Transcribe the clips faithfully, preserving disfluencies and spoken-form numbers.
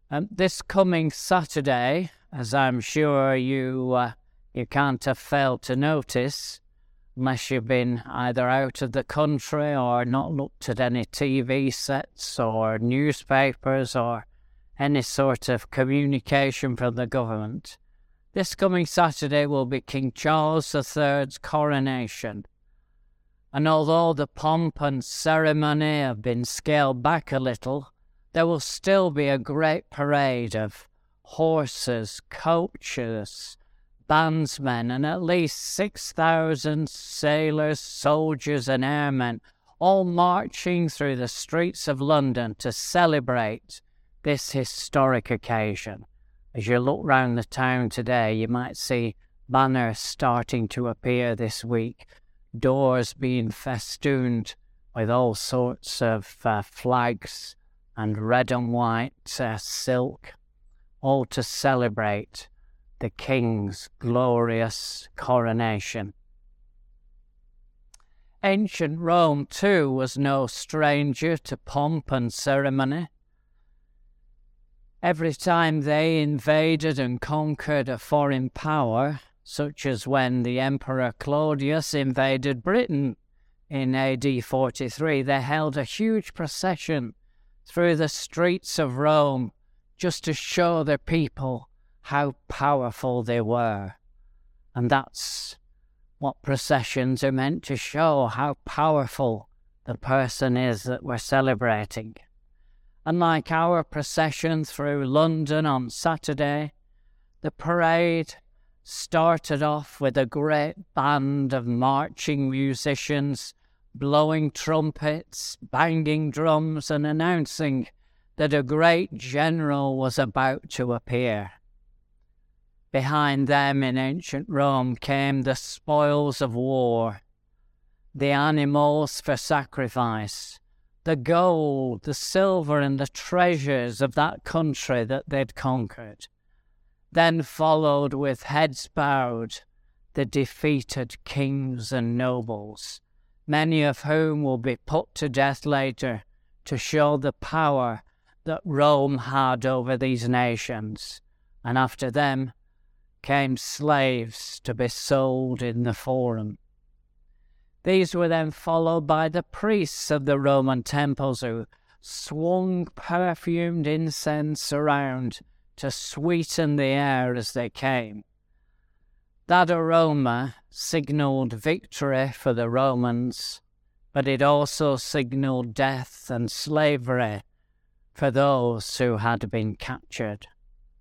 Um, this coming Saturday, as I'm sure you uh, you can't have failed to notice, unless you've been either out of the country or not looked at any T V sets or newspapers or any sort of communication from the government, this coming Saturday will be King Charles the third's coronation. And although the pomp and ceremony have been scaled back a little, there will still be a great parade of horses, coaches, bandsmen, and at least six thousand sailors, soldiers, and airmen, all marching through the streets of London to celebrate this historic occasion. As you look round the town today, you might see banners starting to appear this week, doors being festooned with all sorts of uh, flags and red and white uh, silk, all to celebrate the King's glorious coronation. Ancient Rome, too, was no stranger to pomp and ceremony. Every time they invaded and conquered a foreign power, such as when the Emperor Claudius invaded Britain in A D forty-three, they held a huge procession through the streets of Rome just to show their people how powerful they were. And that's what processions are meant to show, how powerful the person is that we're celebrating. Unlike our procession through London on Saturday, the parade started off with a great band of marching musicians blowing trumpets, banging drums, and announcing that a great general was about to appear. Behind them in ancient Rome came the spoils of war, the animals for sacrifice, the gold, the silver, and the treasures of that country that they'd conquered. Then followed with heads bowed the defeated kings and nobles, many of whom will be put to death later to show the power that Rome had over these nations. And after them came slaves to be sold in the forum. These were then followed by the priests of the Roman temples who swung perfumed incense around to sweeten the air as they came. That aroma signaled victory for the Romans, but it also signaled death and slavery for those who had been captured.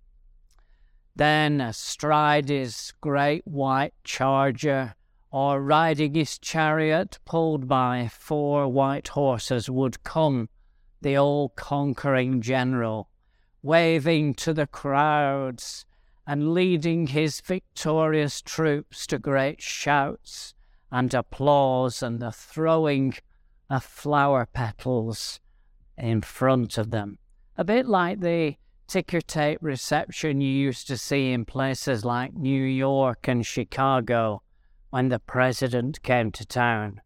Then, astride his great white charger, or riding his chariot pulled by four white horses, would come the all-conquering general, waving to the crowds and leading his victorious troops to great shouts and applause and the throwing of flower petals in front of them. A bit like the ticker tape reception you used to see in places like New York and Chicago when the president came to town.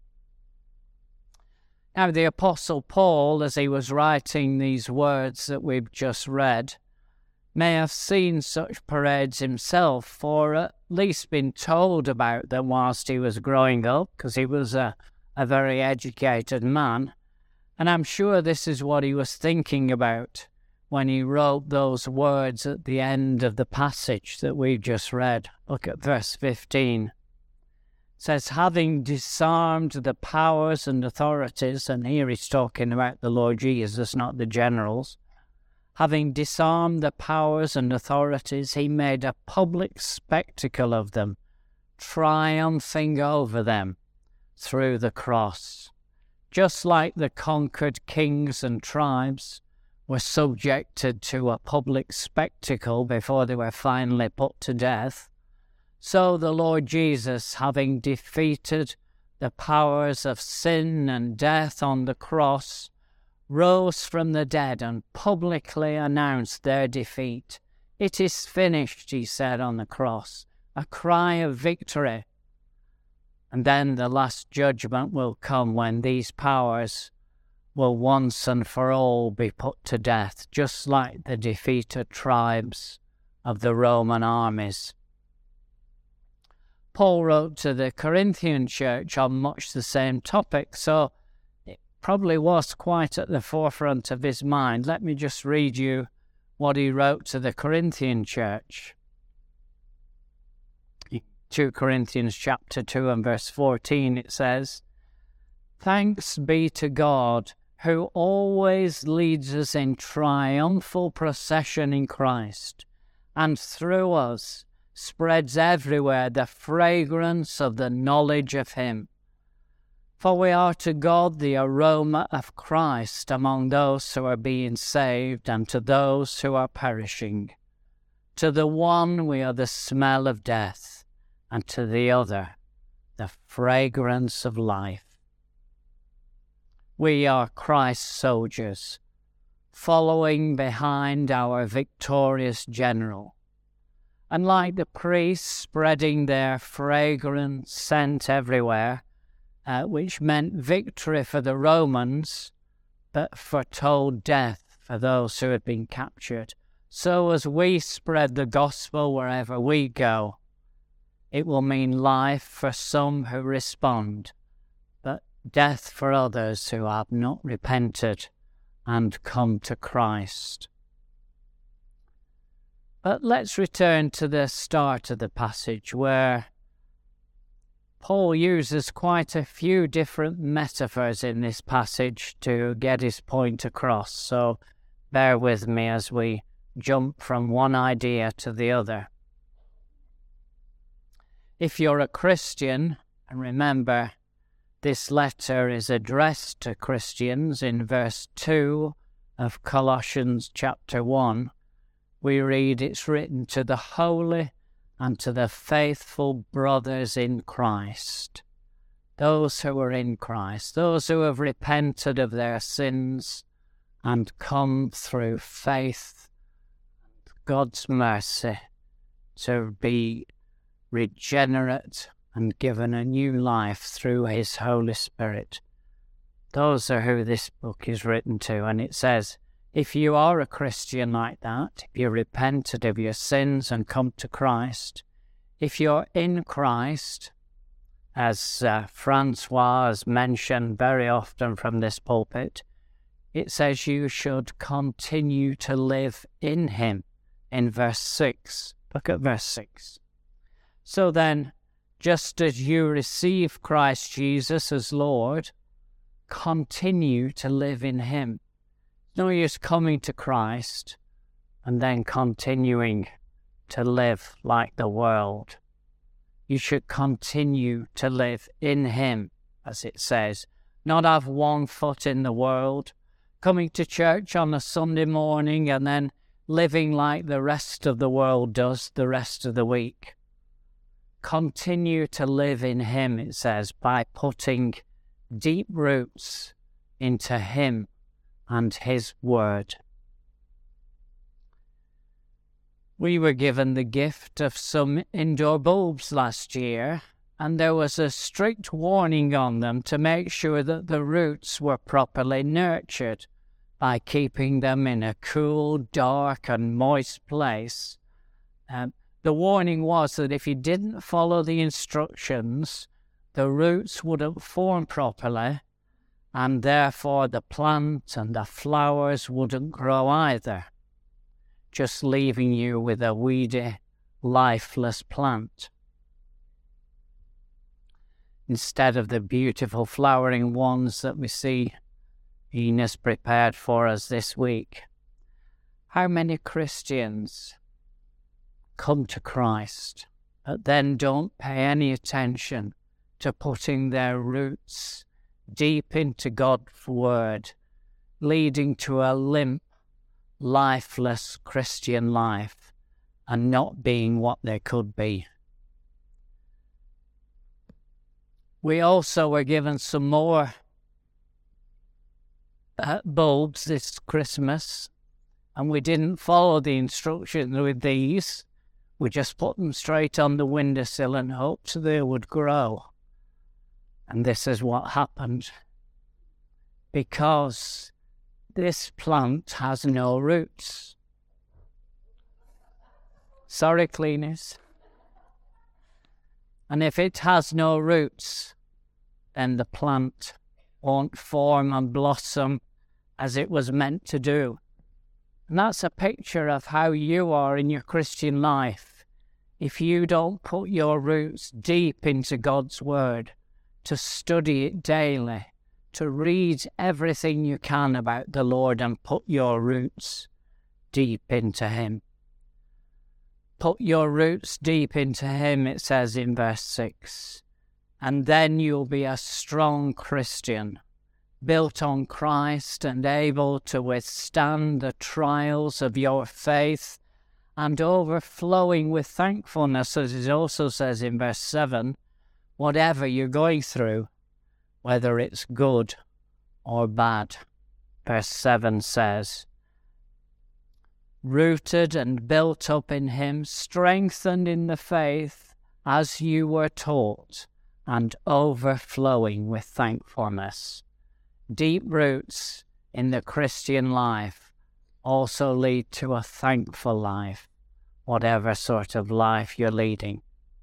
Now, the Apostle Paul, as he was writing these words that we've just read, may have seen such parades himself, or at least been told about them whilst he was growing up, because he was a, a very educated man. And I'm sure this is what he was thinking about when he wrote those words at the end of the passage that we've just read. Look at verse fifteen. It says, having disarmed the powers and authorities, and here he's talking about the Lord Jesus, not the generals. Having disarmed the powers and authorities, he made a public spectacle of them, triumphing over them through the cross. Just like the conquered kings and tribes were subjected to a public spectacle before they were finally put to death, so the Lord Jesus, having defeated the powers of sin and death on the cross, rose from the dead and publicly announced their defeat. It is finished, he said on the cross, a cry of victory. And then the last judgment will come when these powers will once and for all be put to death, just like the defeated tribes of the Roman armies. Paul wrote to the Corinthian church on much the same topic, so it probably was quite at the forefront of his mind. Let me just read you what he wrote to the Corinthian church. Second Corinthians chapter two and verse fourteen, it says, "Thanks be to God, who always leads us in triumphal procession in Christ, and through us spreads everywhere the fragrance of the knowledge of him. For we are to God the aroma of Christ among those who are being saved and to those who are perishing. To the one we are the smell of death, and to the other the fragrance of life." We are Christ's soldiers, following behind our victorious general. And like the priests spreading their fragrant scent everywhere, uh, which meant victory for the Romans, but foretold death for those who had been captured, so as we spread the gospel wherever we go, it will mean life for some who respond, but death for others who have not repented and come to Christ. But let's return to the start of the passage, where Paul uses quite a few different metaphors in this passage to get his point across. So bear with me as we jump from one idea to the other. If you're a Christian, and remember, this letter is addressed to Christians in verse two of Colossians chapter one, we read it's written to the holy and to the faithful brothers in Christ. Those who are in Christ, those who have repented of their sins and come through faith and God's mercy to be regenerate and given a new life through his Holy Spirit. Those are who this book is written to, and it says, if you are a Christian like that, if you repented of your sins and come to Christ, if you're in Christ, as uh, Francois has mentioned very often from this pulpit, it says you should continue to live in him in verse six. Look at verse six. So then, just as you receive Christ Jesus as Lord, continue to live in him. No use coming to Christ and then continuing to live like the world. You should continue to live in him, as it says, not have one foot in the world, coming to church on a Sunday morning and then living like the rest of the world does the rest of the week. Continue to live in him, it says, by putting deep roots into him and his word. We were given the gift of some indoor bulbs last year, and there was a strict warning on them to make sure that the roots were properly nurtured by keeping them in a cool, dark and moist place. Um, the warning was that if you didn't follow the instructions, the roots wouldn't form properly, and therefore the plant and the flowers wouldn't grow either, just leaving you with a weedy, lifeless plant, instead of the beautiful flowering ones that we see Ian has prepared for us this week. How many Christians come to Christ, but then don't pay any attention to putting their roots deep into God's word, leading to a limp, lifeless Christian life and not being what they could be. We also were given some more uh, bulbs this Christmas, and we didn't follow the instructions with these. We just put them straight on the windowsill and hoped they would grow. And this is what happened. because this plant has no roots. Sorry, cleaners. And if it has no roots, then the plant won't form and blossom as it was meant to do. And that's a picture of how you are in your Christian life. If you don't put your roots deep into God's Word, to study it daily, to read everything you can about the Lord and put your roots deep into Him. Put your roots deep into Him, it says in verse six, and then you'll be a strong Christian, built on Christ and able to withstand the trials of your faith and overflowing with thankfulness, as it also says in verse seven, whatever you're going through, whether it's good or bad. Verse seven says, rooted and built up in Him, strengthened in the faith as you were taught, and overflowing with thankfulness. Deep roots in the Christian life also lead to a thankful life, whatever sort of life you're leading.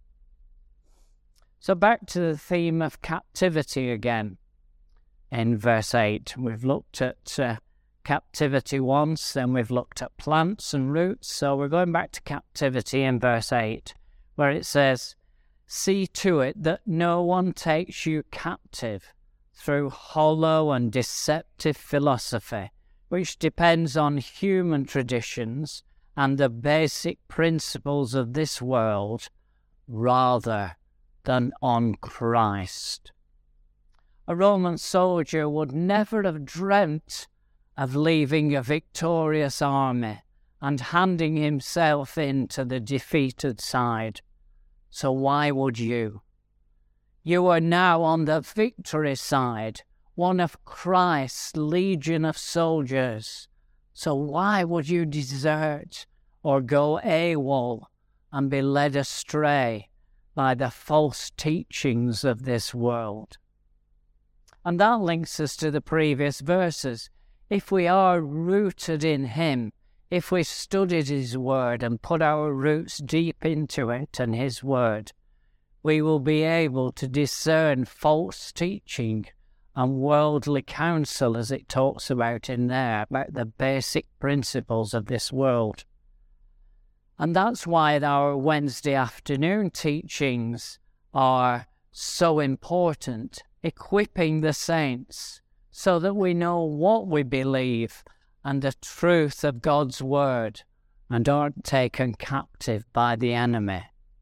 So back to the theme of captivity again. In verse eight, we've looked at uh, captivity once, then we've looked at plants and roots, so we're going back to captivity in verse eight, where it says, see to it that no one takes you captive through hollow and deceptive philosophy, which depends on human traditions and the basic principles of this world, rather than on Christ. A Roman soldier would never have dreamt of leaving a victorious army and handing himself in to the defeated side. So why would you? You are now on the victory side, one of Christ's legion of soldiers. So why would you desert or go AWOL and be led astray by the false teachings of this world? And that links us to the previous verses. If we are rooted in Him, if we studied His Word and put our roots deep into it and His Word, we will be able to discern false teaching and worldly counsel, as it talks about in there, about the basic principles of this world. And that's why our Wednesday afternoon teachings are so important, equipping the saints so that we know what we believe and the truth of God's Word and aren't taken captive by the enemy.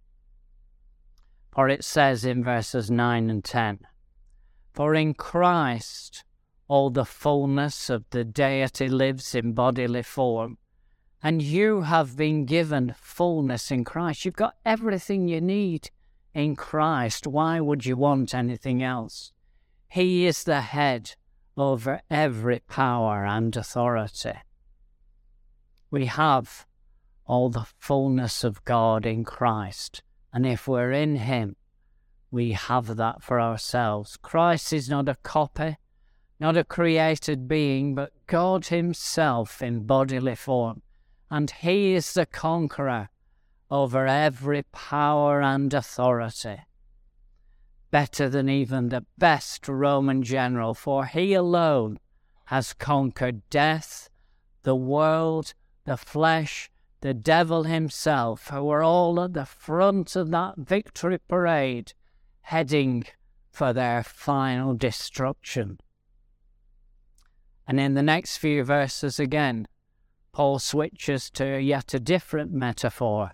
For it says in verses nine and ten, for in Christ all the fullness of the deity lives in bodily form, and you have been given fullness in Christ. You've got everything you need in Christ. Why would you want anything else? He is the head over every power and authority. We have all the fullness of God in Christ, and if we're in Him, we have that for ourselves. Christ is not a copy, not a created being, but God Himself in bodily form, and He is the conqueror over every power and authority. Better than even the best Roman general, for He alone has conquered death, the world, the flesh, the devil himself, who were all at the front of that victory parade, heading for their final destruction. And in the next few verses again, Paul switches to yet a different metaphor.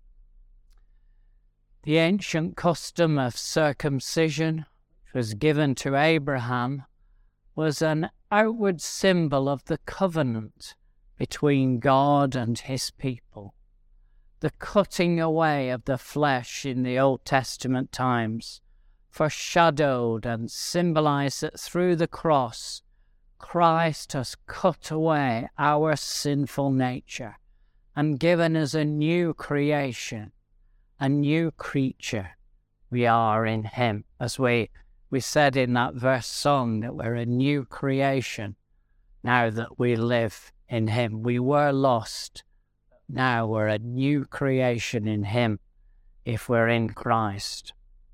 The ancient custom of circumcision, which was given to Abraham, was an outward symbol of the covenant between God and His people. The cutting away of the flesh in the Old Testament times foreshadowed and symbolized that through the cross, Christ has cut away our sinful nature and given us a new creation, a new creature. We are in Him, as we We said in that verse song that we're a new creation now that we live in him. We were lost. Now we're a new creation in him if we're in Christ.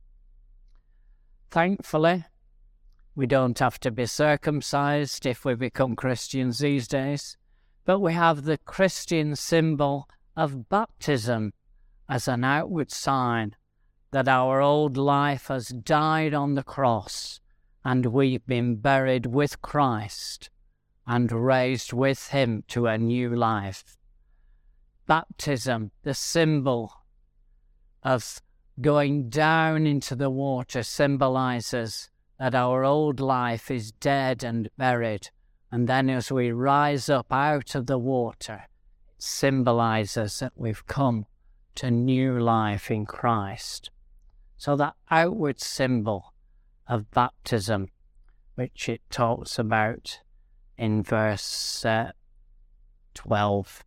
Thankfully, we don't have to be circumcised if we become Christians these days, but we have the Christian symbol of baptism as an outward sign that our old life has died on the cross and we've been buried with Christ and raised with him to a new life. Baptism, the symbol of going down into the water, symbolizes that our old life is dead and buried, and then as we rise up out of the water, it symbolizes that we've come to new life in Christ. So that outward symbol of baptism, which it talks about in verse uh, twelve.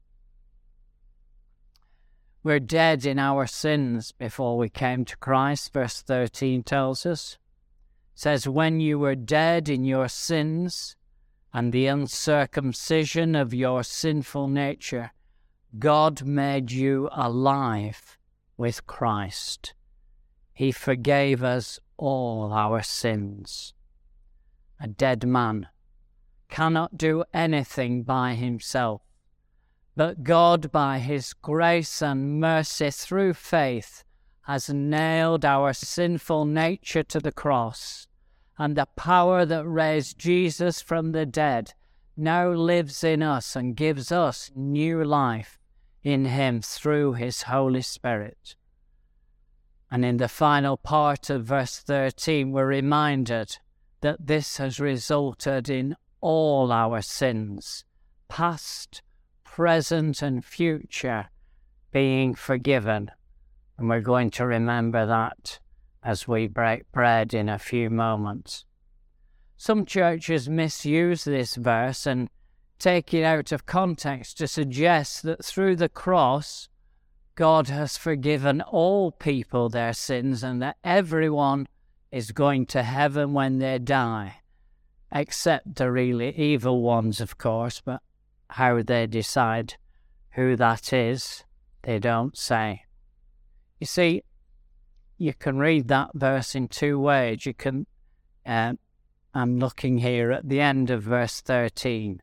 We're dead in our sins before we came to Christ, verse thirteen tells us. It says, when you were dead in your sins and the uncircumcision of your sinful nature, God made you alive with Christ. He forgave us all our sins. A dead man cannot do anything by himself, but God, by his grace and mercy through faith, has nailed our sinful nature to the cross, and the power that raised Jesus from the dead now lives in us and gives us new life in him through his Holy Spirit. And in the final part of verse thirteen, we're reminded that this has resulted in all our sins, past, present, and future, being forgiven. And we're going to remember that as we break bread in a few moments. Some churches misuse this verse and take it out of context to suggest that through the cross, God has forgiven all people their sins and that everyone is going to heaven when they die, except the really evil ones, of course, but how they decide who that is, they don't say. You see, you can read that verse in two ways. You can, uh, I'm looking here at the end of verse thirteen.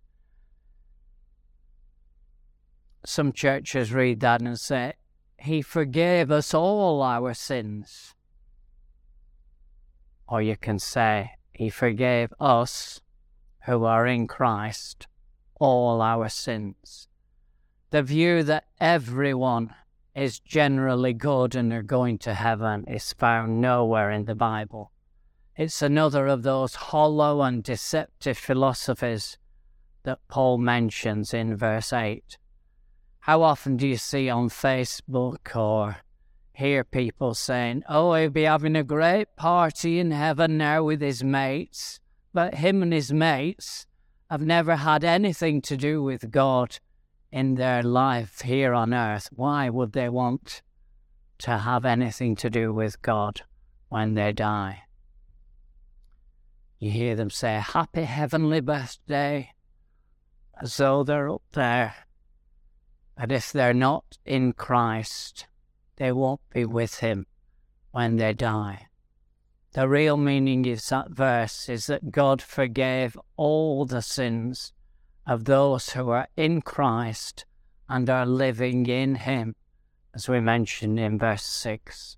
Some churches read that and say, he forgave us all our sins. Or you can say, he forgave us who are in Christ all our sins. The view that everyone is generally good and are going to heaven is found nowhere in the Bible. It's another of those hollow and deceptive philosophies that Paul mentions in verse eight. How often do you see on Facebook or hear people saying, oh, he'll be having a great party in heaven now with his mates, but him and his mates have never had anything to do with God in their life here on earth. Why would they want to have anything to do with God when they die? You hear them say, happy heavenly birthday, as though they're up there. But if they're not in Christ, they won't be with him when they die. The real meaning of that verse is that God forgave all the sins of those who are in Christ and are living in him, as we mentioned in verse six.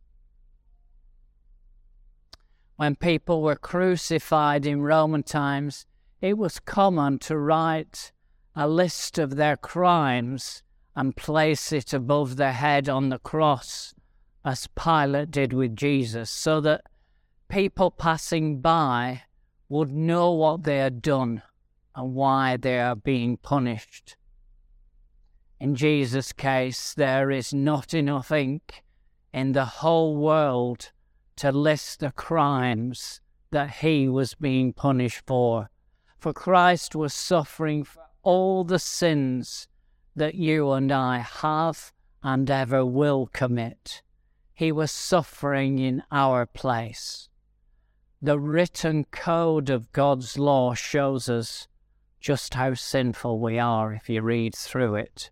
When people were crucified in Roman times, it was common to write a list of their crimes and place it above their head on the cross, as Pilate did with Jesus, so that people passing by would know what they had done and why they are being punished. In Jesus' case, there is not enough ink in the whole world to list the crimes that he was being punished for. For Christ was suffering for all the sins that you and I have and ever will commit. He was suffering in our place. the written code of God's law shows us just how sinful we are if you read through it.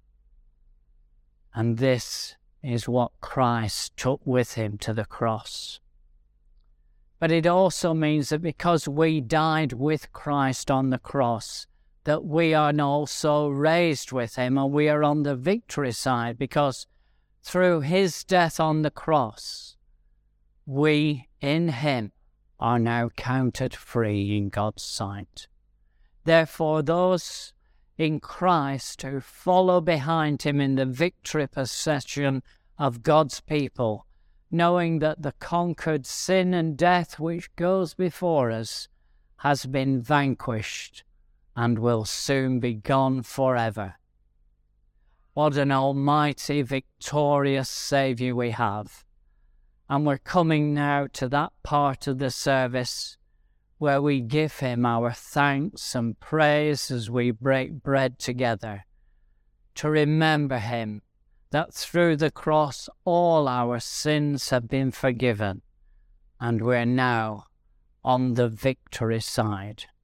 And this is what Christ took with him to the cross. But it also means that because we died with Christ on the cross, that we are also raised with him, and we are on the victory side, because through his death on the cross, we in him are now counted free in God's sight. Therefore, those in Christ who follow behind him in the victory procession of God's people, knowing that the conquered sin and death which goes before us has been vanquished and will soon be gone forever. What an almighty, victorious Saviour we have. And we're coming now to that part of the service where we give him our thanks and praise as we break bread together, to remember him, that through the cross all our sins have been forgiven, and we're now on the victory side.